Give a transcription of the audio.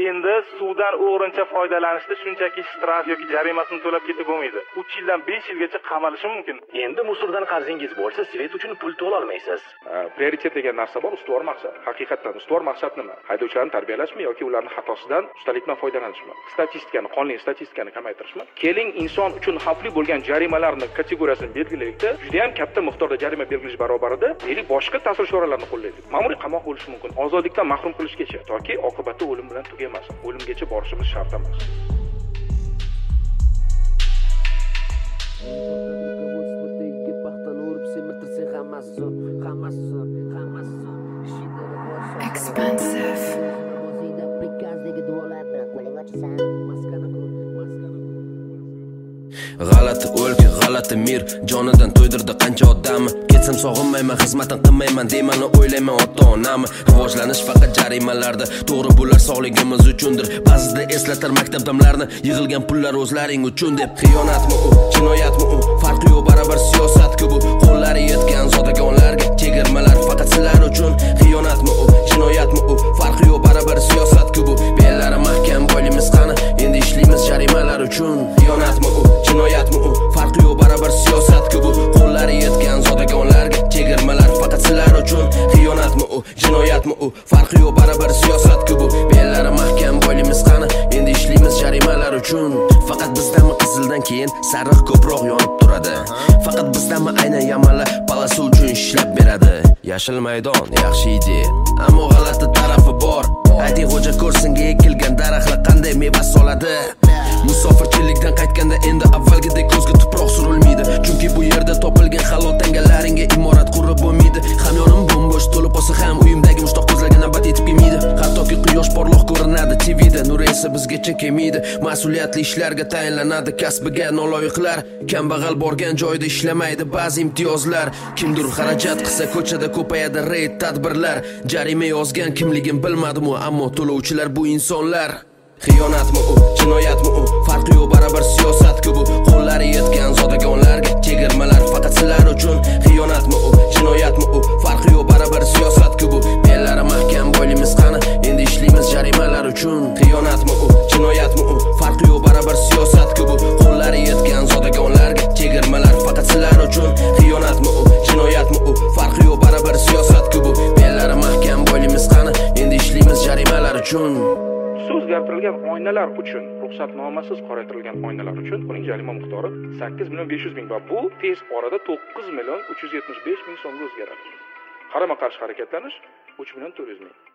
Endi suvdan o'g'rincha foydalanishda shunchaki shtraf yoki jarimasini to'lab ketib bo'lmaydi. 3 yildan 5 yilgacha qamalishi mumkin. Endi musurdan qarzingiz bo'lsa, svet uchun pul to'la olmaysiz. Prioritet degan narsa bor, ustuvor maqsad. Haqiqatan ustuvor maqsad nima? Haydovchilarni tarbiyalashmi yoki ularning xatosidan ustalik bilan foydalanishmi? Statistikani, qonli statistikani kamaytirishmi? Keling, inson uchun xavfli bo'lgan jarimalarning kategoriyasini belgilaylikda, juda ham katta miqdorda jarima belgilash barobarida, deylik, boshqa ta'sir choralarini qo'llaylik. Ma'muriy qamoq bo'lishi mumkin, ozodlikdan mahrum qilishgacha, toki oqibati o'lim bilan tugamasin. O'limgacha borishimiz shart emas. Expensive. G'alati o'lka, g'alati mir, jonidan to'ydirdi qancha odamni. Ketsam sog'inmayman, xizmatin qilmayman deyman, o'ylayman ota-onamni. Rivojlanish faqat jarimalarda, to'g'ri bular sog'ligimiz uchundir. Ba'zida eslatar maktab damlarini, yig'ilgan pullar o'zlaring uchun deb. Xiyonatmi u, jinoyatmi u, farqi yo'q, baribir siyosat-ku bu. Qo'llari yetgan zodagonlarga chegirmalar faqat sizlar uchun. Xiyonatmi u, jinoyatmi u, farqi yo'q, baribir siyosat-ku bu. Bellari mahkam, boylimiz qani, endi ishlaymiz jarimalar uchun. Xiyonatmi u, jinoyatmi u, farqi yo'q, baribir siyosat-ku bu. Qo'llari yetgan zodagonlarga chegirmalar faqat sizlar uchun. Xiyonatmi u, jinoyatmi u, farqi yo'q, baribir siyosat-ku bu. Bellari mahkam, boylimiz qani, endi ishlaymiz jarimalar uchun. Faqat bizdami qizildan keyin sariq ko'proq yonib turadi. Faqat bizdami aynan yamanlar palasi uchun ishlab beradi. Yashil maydon yaxshi ideya, ammo g'alati tarafi bor. Ayting xo'ja, ko'rsinga ekilgan daraxtlar qanday meva soladi. Musofirchilikdan qaytganda endi avvalgidek ko'zga tuproq surilmaydi. Chunki bu yerda topilgan halol tangalaringga imorat qurib bo'lmaydi. Hamyonim bo'mbo'sh to'lib qolsa ham uyimdagi mushtoq ko'zlarga navbat yetib kelmaydi. Hattoki quyosh porloq ko'rinadi TVda, nur esa bizgacha kelmaydi. Mas'uliyatli ishlarga tayinlanadi kasbiga noloyiqlar. Kambag'al borgan joyda ishlamaydi ba'zi imtiyozlar. Kimdir xarajat qilsa ko'chada ko'payadi reyd tadbirlar. Jarima yozgan kimligim bilmadim, ammo to'lovchilar bu insonlar. Xiyonatmi u, jinoyatmi u, farqi yo'q, baribir siyosat-ku bu. Qo'llari yetgan zodagonlarga chegirmalar faqat sizlar uchun. Xiyonatmi u, jinoyatmi u, farqi yo'q, baribir siyosat-ku bu. Bellari mahkam, boylimiz qani, endi ishlaymiz jarimalar uchun. Xiyonatmi u, jinoyatmi u, farqi yo'q, baribir siyosat-ku bu. Qo'llari yetgan zodagonlarga chegirmalar faqat sizlar uchun. Xiyonatmi u, jinoyatmi u, farqi yo'q, baribir siyosat-ku bu. Bellari mahkam, boylimiz qani, endi ishlaymiz jarimalar uchun. O'zgartirilgan oynalar uchun, ruxsatnomasiz qoraytirilgan oynalar uchun uning jarima miqdori 8.500.000 va bu tez orada 9.375.000 so'mga o'zgaradi. Qarama-qarshi harakatlanish 3.400.000.